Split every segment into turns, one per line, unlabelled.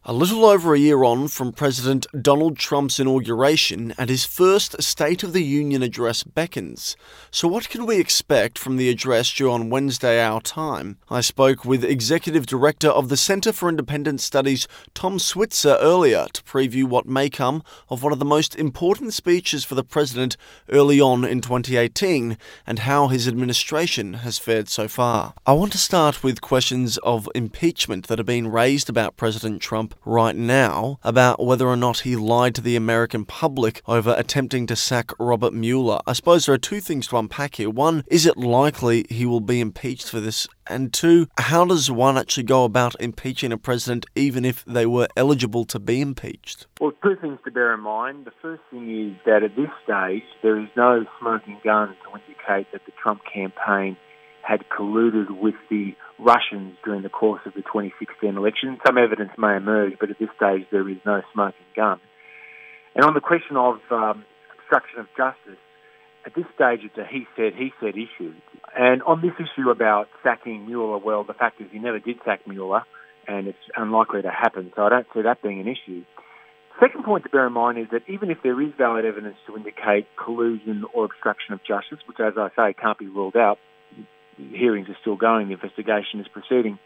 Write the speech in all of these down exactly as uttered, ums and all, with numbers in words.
A little over a year on from President Donald Trump's inauguration, and his first State of the Union address beckons. So what can we expect from the address due on Wednesday our time? I spoke with Executive Director of the Centre for Independent Studies, Tom Switzer, earlier to preview what may come of one of the most important speeches for the President early on in twenty eighteen, and how his administration has fared so far. I want to start with questions of impeachment that are being raised about President Trump right now, about whether or not he lied to the American public over attempting to sack Robert Mueller. I suppose there are two things to unpack here. One, is it likely he will be impeached for this? And two, how does one actually go about impeaching a president even if they were eligible to be impeached?
Well, two things to bear in mind. The first thing is that at this stage, there is no smoking gun to indicate that the Trump campaign had colluded with the Russians during the course of the twenty sixteen election. Some evidence may emerge, but at this stage there is no smoking gun. And on the question of um, obstruction of justice, at this stage it's a he said, he said issue. And on this issue about sacking Mueller, well, the fact is he never did sack Mueller, and it's unlikely to happen, so I don't see that being an issue. Second point to bear in mind is that even if there is valid evidence to indicate collusion or obstruction of justice, which, as I say, can't be ruled out, hearings are still going, the investigation is proceeding,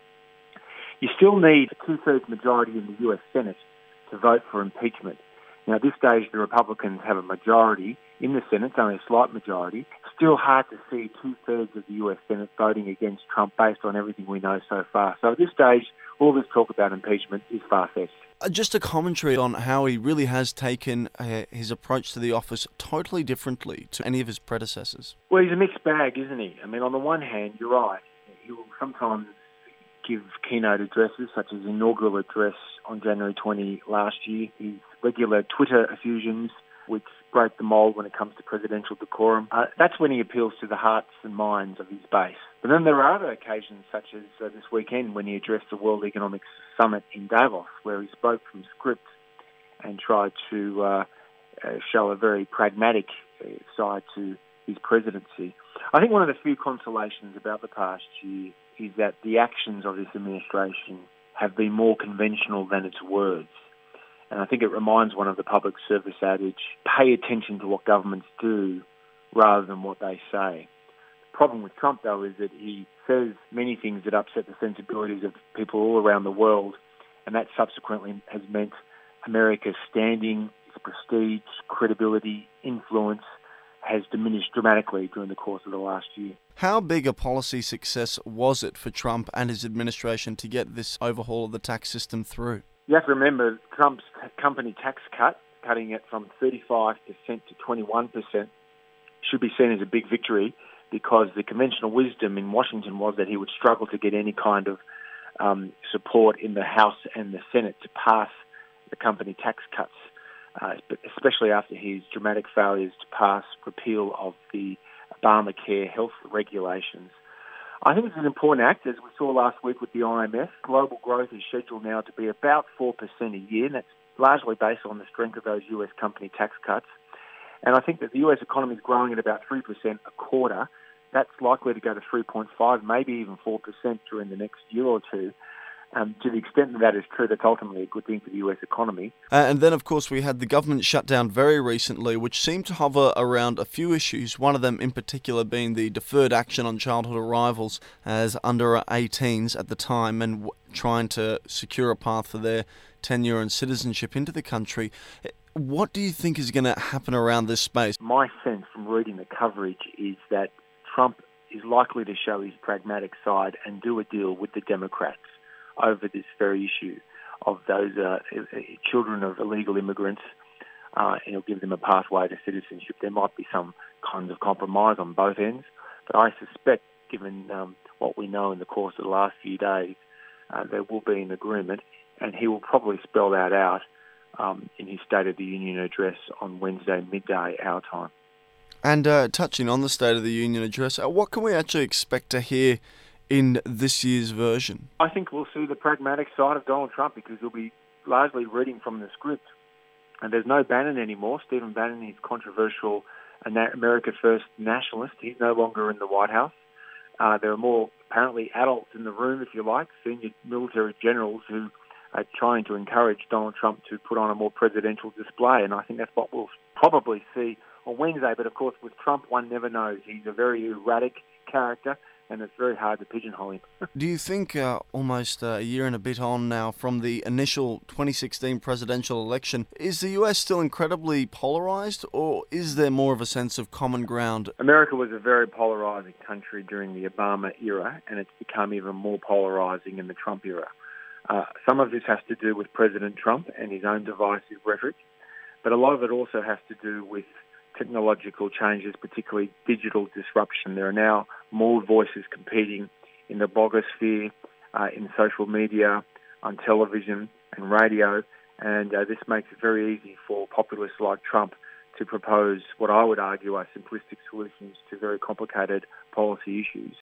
you still need a two-thirds majority in the U S Senate to vote for impeachment. Now, at this stage, the Republicans have a majority in the Senate, it's only a slight majority. Still hard to see two-thirds of the U S Senate voting against Trump based on everything we know so far. So at this stage, all this talk about impeachment is far-fetched.
Just a commentary on how he really has taken uh, his approach to the office totally differently to any of his predecessors.
Well, he's a mixed bag, isn't he? I mean, on the one hand, you're right. He will sometimes give keynote addresses, such as inaugural address on January twentieth last year. His regular Twitter effusions, which break the mould when it comes to presidential decorum. Uh, that's when he appeals to the hearts and minds of his base. But then there are other occasions, such as uh, this weekend when he addressed the World Economic Summit in Davos, where he spoke from script and tried to uh, uh, show a very pragmatic uh, side to his presidency. I think one of the few consolations about the past year is that the actions of this administration have been more conventional than its words. And I think it reminds one of the public service adage, pay attention to what governments do rather than what they say. The problem with Trump, though, is that he says many things that upset the sensibilities of people all around the world, and that subsequently has meant America's standing, its prestige, credibility, influence has diminished dramatically during the course of the last year.
How big a policy success was it for Trump and his administration to get this overhaul of the tax system through?
You have to remember Trump's company tax cut, cutting it from thirty-five percent to twenty-one percent, should be seen as a big victory because the conventional wisdom in Washington was that he would struggle to get any kind of um, support in the House and the Senate to pass the company tax cuts, uh, especially after his dramatic failures to pass repeal of the Obamacare health regulations. I think it's an important act, as we saw last week with the I M F. Global growth is scheduled now to be about four percent a year, and that's largely based on the strength of those U S company tax cuts. And I think that the U S economy is growing at about three percent a quarter. That's likely to go to three point five, maybe even four percent during the next year or two. Um, to the extent that that is true, that's ultimately a good thing for the U S economy.
Uh, and then, of course, we had the government shutdown very recently, which seemed to hover around a few issues, one of them in particular being the deferred action on childhood arrivals as under eighteens at the time and w- trying to secure a path for their tenure and citizenship into the country. What do you think is going to happen around this space?
My sense from reading the coverage is that Trump is likely to show his pragmatic side and do a deal with the Democrats over this very issue of those uh, children of illegal immigrants, uh, and he'll give them a pathway to citizenship. There might be some kinds of compromise on both ends, but I suspect, given um, what we know in the course of the last few days, uh, there will be an agreement, and he will probably spell that out um, in his State of the Union address on Wednesday midday our time.
And uh, touching on the State of the Union address, uh, what can we actually expect to hear in this year's version?
I think we'll see the pragmatic side of Donald Trump because he'll be largely reading from the script. And there's no Bannon anymore. Stephen Bannon is controversial America First nationalist. He's no longer in the White House. Uh, there are more apparently adults in the room, if you like, senior military generals who uh, trying to encourage Donald Trump to put on a more presidential display. And I think that's what we'll probably see on Wednesday. But of course, with Trump, one never knows. He's a very erratic character, and it's very hard to pigeonhole him.
Do you think uh, almost uh, a year and a bit on now from the initial twenty sixteen presidential election, is the U S still incredibly polarised, or is there more of a sense of common ground?
America was a very polarising country during the Obama era, and it's become even more polarising in the Trump era. Uh, some of this has to do with President Trump and his own divisive rhetoric, but a lot of it also has to do with technological changes, particularly digital disruption. There are now more voices competing in the blogosphere, uh, in social media, on television and radio, and uh, this makes it very easy for populists like Trump to propose what I would argue are simplistic solutions to very complicated policy issues.